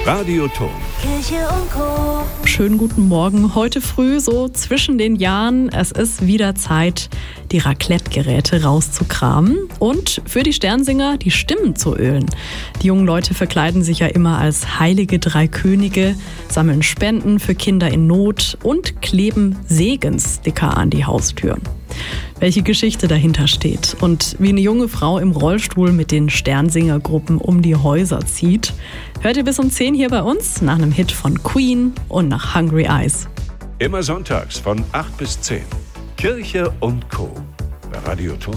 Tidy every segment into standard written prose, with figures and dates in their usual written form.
Radioton. Kirche und Co. Schönen guten Morgen. Heute früh, so zwischen den Jahren, es ist wieder Zeit, die Raclette-Geräte rauszukramen und für die Sternsinger die Stimmen zu ölen. Die jungen Leute verkleiden sich ja immer als heilige drei Könige, sammeln Spenden für Kinder in Not und kleben Segenssticker an die Haustüren. Welche Geschichte dahinter steht und wie eine junge Frau im Rollstuhl mit den Sternsingergruppen um die Häuser zieht, hört ihr bis um 10 hier bei uns nach einem Hit von Queen und nach Hungry Eyes. Immer sonntags von 8 bis 10. Kirche und Co. bei Radioton.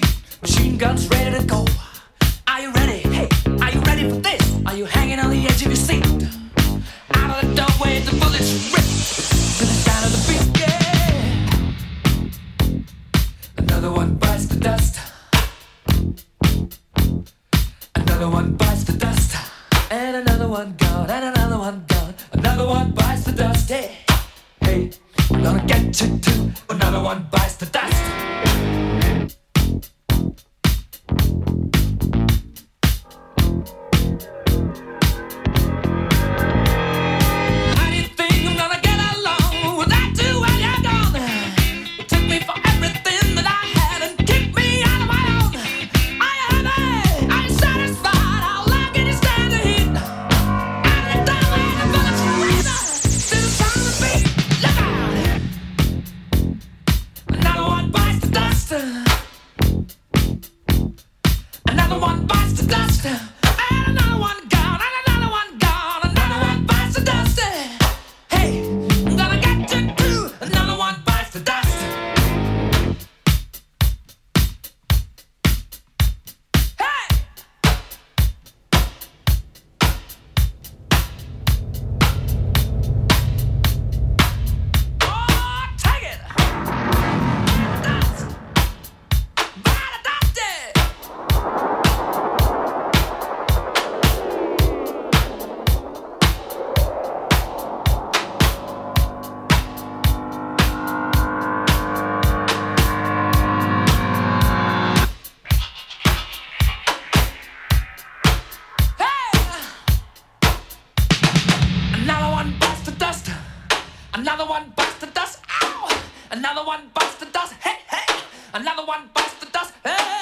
Machine guns ready to go. Are you ready? Hey, are you ready for this? Are you hanging on the edge of your Hey, I'm gonna get you too. Another one bites the dust. Another one bites the dust. Ow! Another one bites the dust. Hey, hey! Another one bites the dust. Hey!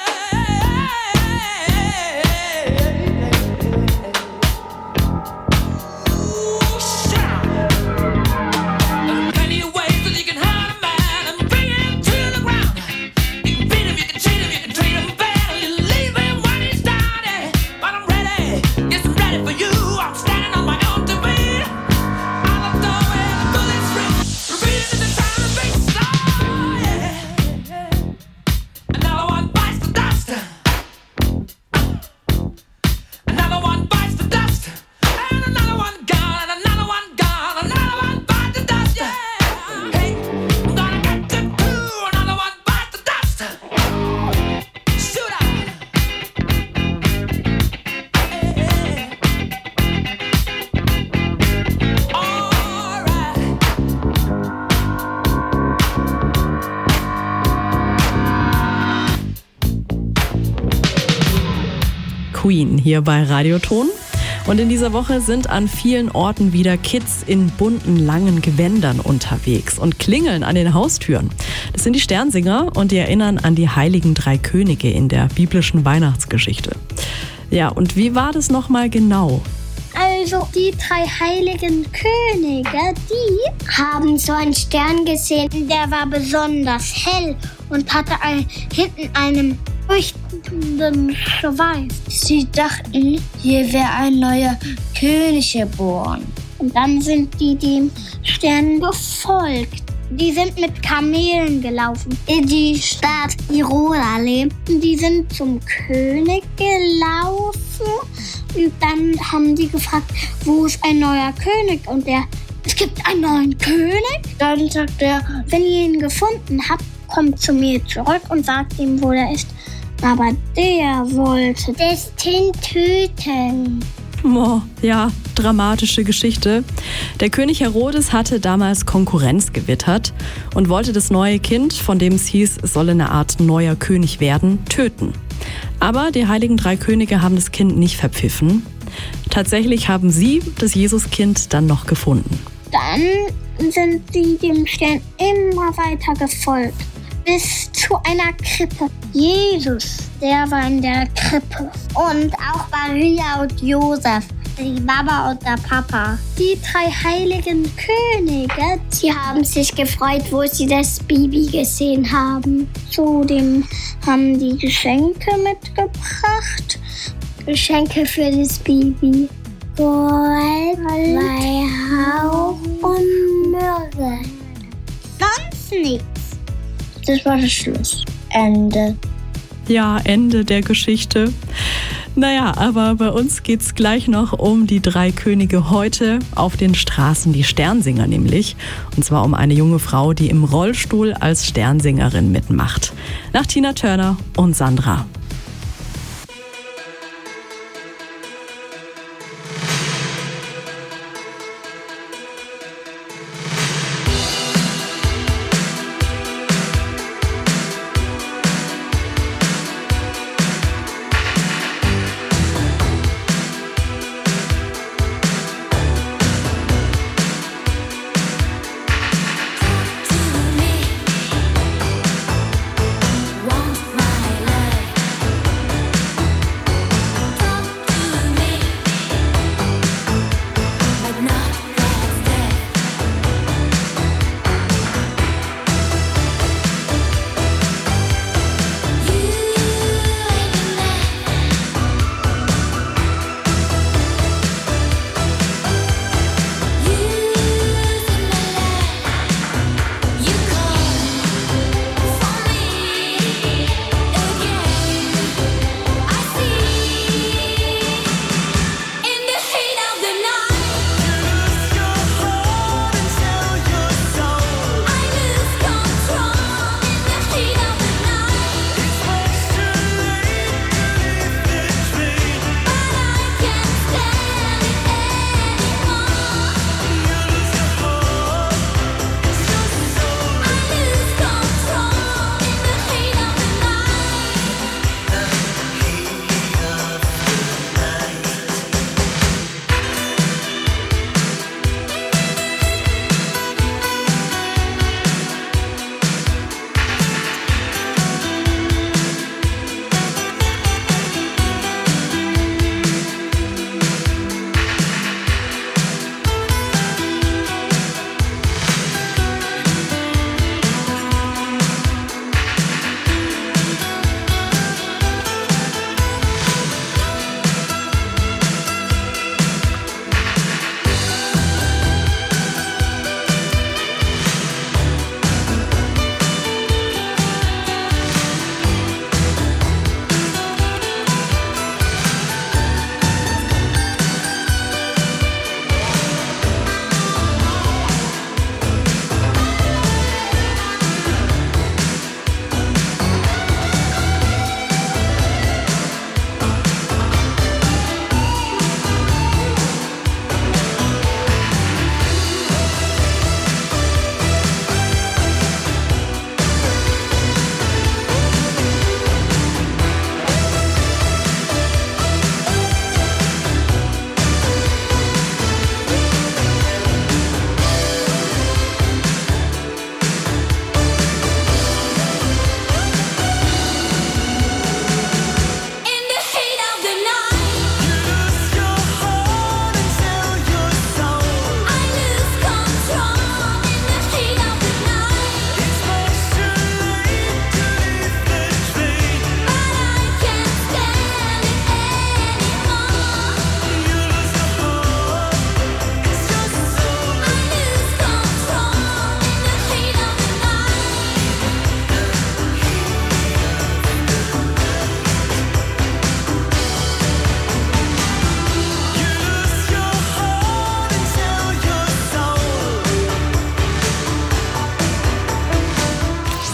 Ooh, shout! There are plenty of ways that you can hurt a man and bring him to the ground. You can beat him, you can cheat him, you can treat him bad, or you leave him when he's down. But I'm ready, yes, I'm ready for you. I'm standing on my own two feet. Queen hier bei Radioton. Und in dieser Woche sind an vielen Orten wieder Kids in bunten, langen Gewändern unterwegs und klingeln an den Haustüren. Das sind die Sternsinger und die erinnern an die heiligen 3 Könige in der biblischen Weihnachtsgeschichte. Ja, und wie war das nochmal genau? Also die 3 heiligen Könige, die haben so einen Stern gesehen, der war besonders hell und hatte hinten einen leuchtenden Schweif. Sie dachten, hier wäre ein neuer König geboren. Und dann sind die dem Stern gefolgt. Die sind mit Kamelen gelaufen in die Stadt Jerusalem. Die sind zum König gelaufen. Und dann haben die gefragt, wo ist ein neuer König? Und es gibt einen neuen König? Dann sagt er, wenn ihr ihn gefunden habt, kommt zu mir zurück und sagt ihm, wo er ist. Aber der wollte das Kind töten. Oh, ja, dramatische Geschichte. Der König Herodes hatte damals Konkurrenz gewittert und wollte das neue Kind, von dem es hieß, es solle eine Art neuer König werden, töten. Aber die heiligen 3 Könige haben das Kind nicht verpfiffen. Tatsächlich haben sie das Jesuskind dann noch gefunden. Dann sind sie dem Stern immer weiter gefolgt. Bis zu einer Krippe. Jesus, der war in der Krippe. Und auch Maria und Josef, die Mama und der Papa. Die 3 heiligen Könige, die haben sich gefreut, wo sie das Baby gesehen haben. Zudem haben die Geschenke mitgebracht. Geschenke für das Baby. Gold, Weihrauch und Myrrhe. Sonst nichts. Das war der Schluss. Ende. Ja, Ende der Geschichte. Naja, aber bei uns geht's gleich noch um die 3 Könige heute auf den Straßen, die Sternsinger nämlich. Und zwar um eine junge Frau, die im Rollstuhl als Sternsingerin mitmacht. Nach Tina Turner und Sandra.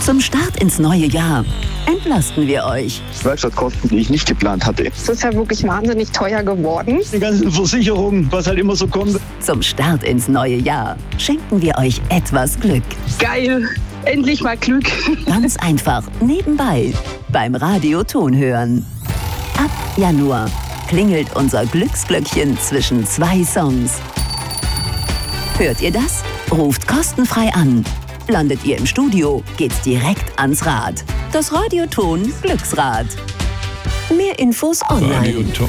Zum Start ins neue Jahr entlasten wir euch. Werkstattkosten, die ich nicht geplant hatte. Es ist ja wirklich wahnsinnig teuer geworden. Die ganzen Versicherungen, was halt immer so kommt. Zum Start ins neue Jahr schenken wir euch etwas Glück. Geil, endlich mal Glück. Ganz einfach nebenbei beim Radioton hören. Ab Januar klingelt unser Glücksglöckchen zwischen 2 Songs. Hört ihr das? Ruft kostenfrei an. Landet ihr im Studio, geht's direkt ans Rad. Das Radioton Glücksrad. Mehr Infos online. Radioton.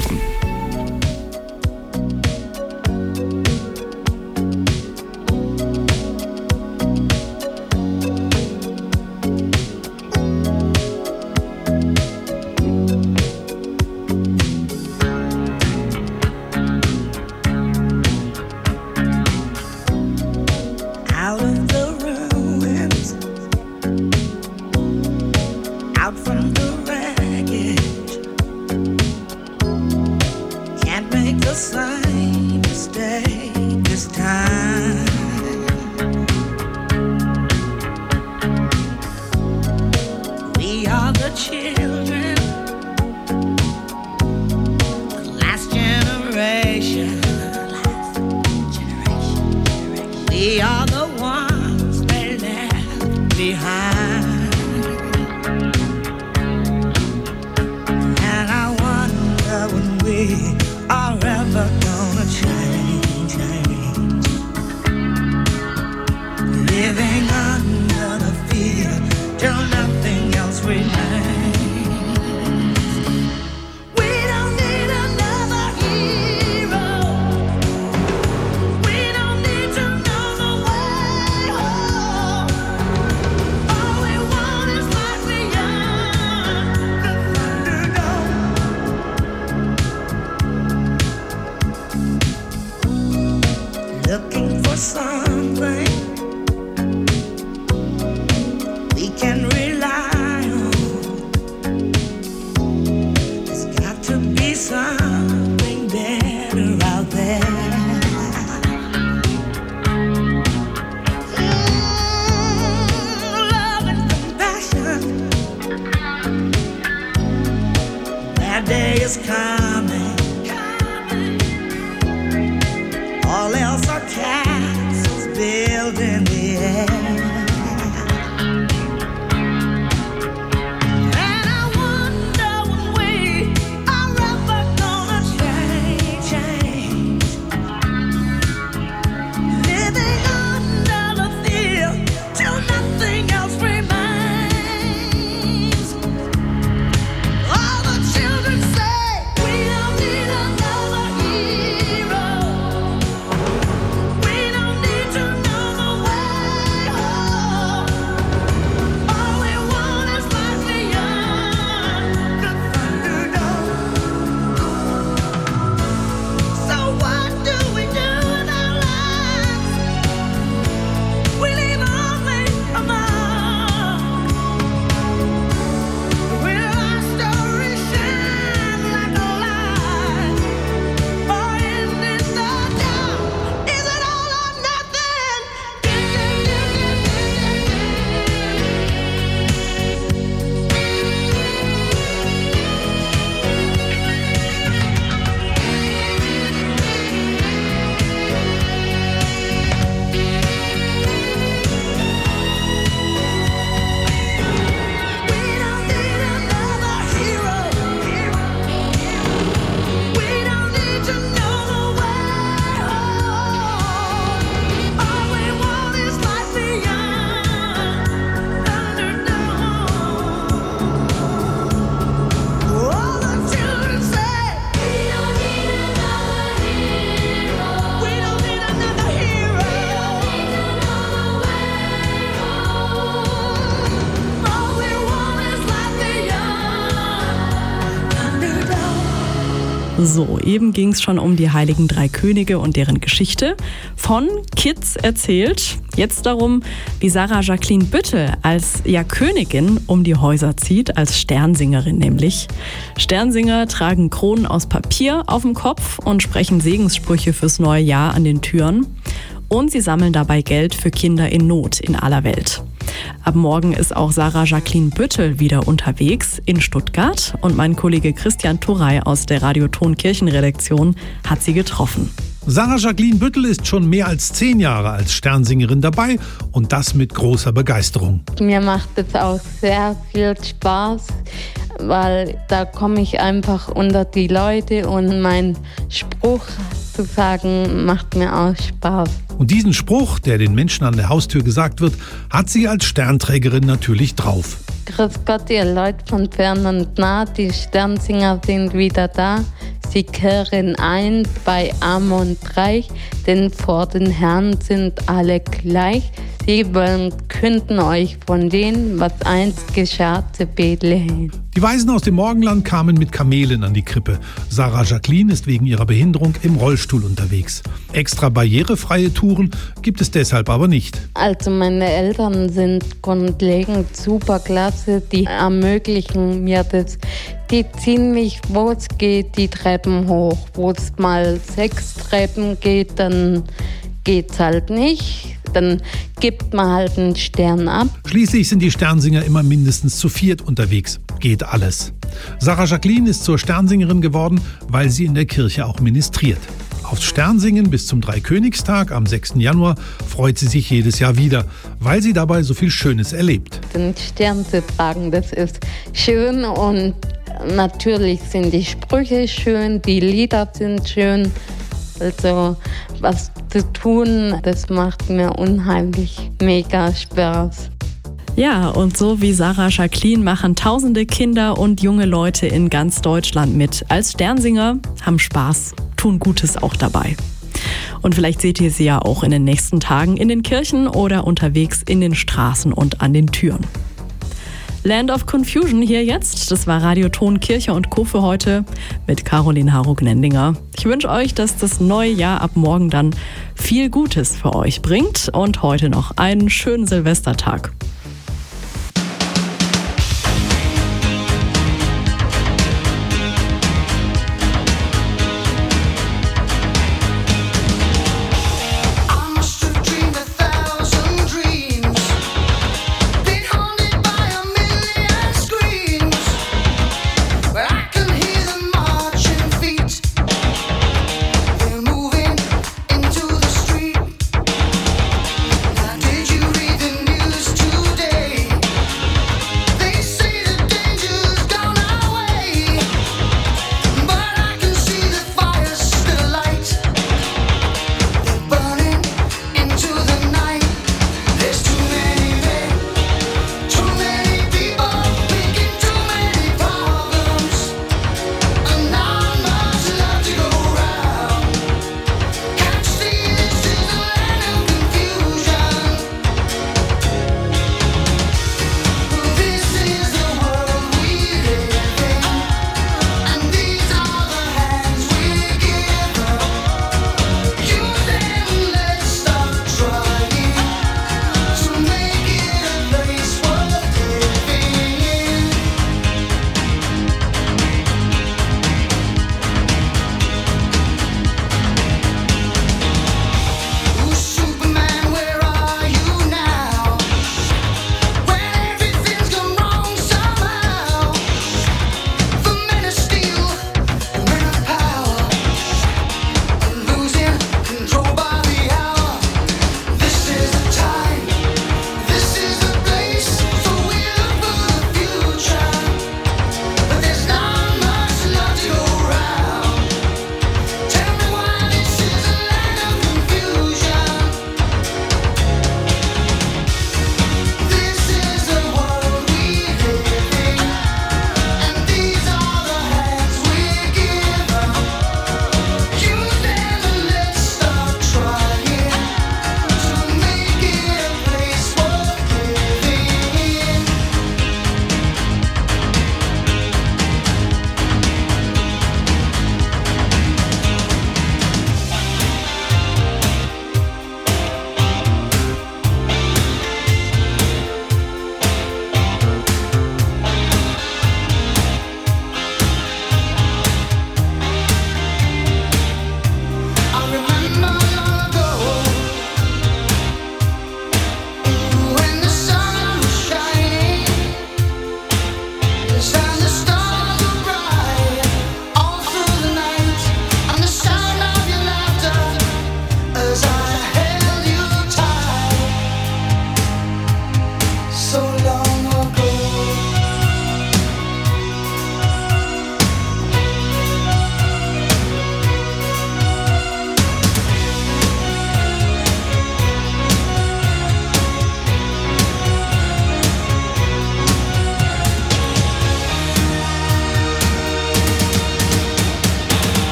Out of the ruins, out from the wreckage, can't make the same mistake this time. We are the children, the last generation. We are the ones they left behind. And I wonder when we are ever gonna change. Living under the fear till nothing else remains. We don't need another hero. We don't need to know the way home. All we want is life beyond the Thunderdome. Looking for something we can rely on. There's got to be something better out there. Love and compassion. That day is coming. All else are castles built in the air. And I wonder when we are ever gonna change. Living under the fear till nothing else remains. All the children say we don't need another hero. We don't need to know the way home. All we want is life beyond the Thunderdome. So what do we do with our lives? We leave only a mark. Will our story shine like a light, or end in the dark? Is it all or nothing? We don't need another hero. We don't need to know the way home. All we want is life beyond Thunderdome. All the children say we don't need another hero. We don't need another hero. All we want is life beyond Thunderdome. So, eben ging es schon um die heiligen 3 Könige und deren Geschichte. Von Kids erzählt. Jetzt darum, wie Sarah Jacqueline Bütte als Königin um die Häuser zieht, als Sternsingerin nämlich. Sternsinger tragen Kronen aus Papier auf dem Kopf und sprechen Segenssprüche fürs neue Jahr an den Türen. Und sie sammeln dabei Geld für Kinder in Not in aller Welt. Ab morgen ist auch Sarah Jacqueline Büttel wieder unterwegs in Stuttgart und mein Kollege Christian Turey aus der Radio Ton Kirchenredaktion hat sie getroffen. Sarah Jacqueline Büttel ist schon mehr als 10 Jahre als Sternsingerin dabei und das mit großer Begeisterung. Mir macht es auch sehr viel Spaß, weil da komme ich einfach unter die Leute und mein Spruch zu sagen macht mir auch Spaß. Und diesen Spruch, der den Menschen an der Haustür gesagt wird, hat sie als Sternträgerin natürlich drauf. Grüß Gott, ihr Leute von fern und nah, die Sternsinger sind wieder da. Sie kehren ein bei Arm und Reich, denn vor den Herren sind alle gleich. Sie wollen künden euch von denen, was einst geschah zu Bethlehem. Die Weisen aus dem Morgenland kamen mit Kamelen an die Krippe. Sarah Jacqueline ist wegen ihrer Behinderung im Rollstuhl unterwegs. Extra barrierefreie Touren gibt es deshalb aber nicht. Also meine Eltern sind grundlegend super klasse, die ermöglichen mir das. Die ziehen mich, wo es geht, die Treppen hoch. Wo es mal 6 Treppen geht, dann geht's halt nicht. Dann gibt man halt einen Stern ab. Schließlich sind die Sternsinger immer mindestens zu 4 unterwegs. Geht alles. Sarah Jacqueline ist zur Sternsingerin geworden, weil sie in der Kirche auch ministriert. Aufs Sternsingen bis zum Dreikönigstag am 6. Januar freut sie sich jedes Jahr wieder, weil sie dabei so viel Schönes erlebt. Den Stern zu tragen, das ist schön und natürlich sind die Sprüche schön, die Lieder sind schön. Also was zu tun, das macht mir unheimlich mega Spaß. Ja, und so wie Sarah Jacqueline machen tausende Kinder und junge Leute in ganz Deutschland mit. Als Sternsinger, haben Spaß, tun Gutes auch dabei. Und vielleicht seht ihr sie ja auch in den nächsten Tagen in den Kirchen oder unterwegs in den Straßen und an den Türen. Land of Confusion hier jetzt. Das war Radio Ton Kirche und Co. für heute mit Caroline Harro-Gnendinger. Ich wünsche euch, dass das neue Jahr ab morgen dann viel Gutes für euch bringt und heute noch einen schönen Silvestertag. Did you read the news today?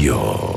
Radio.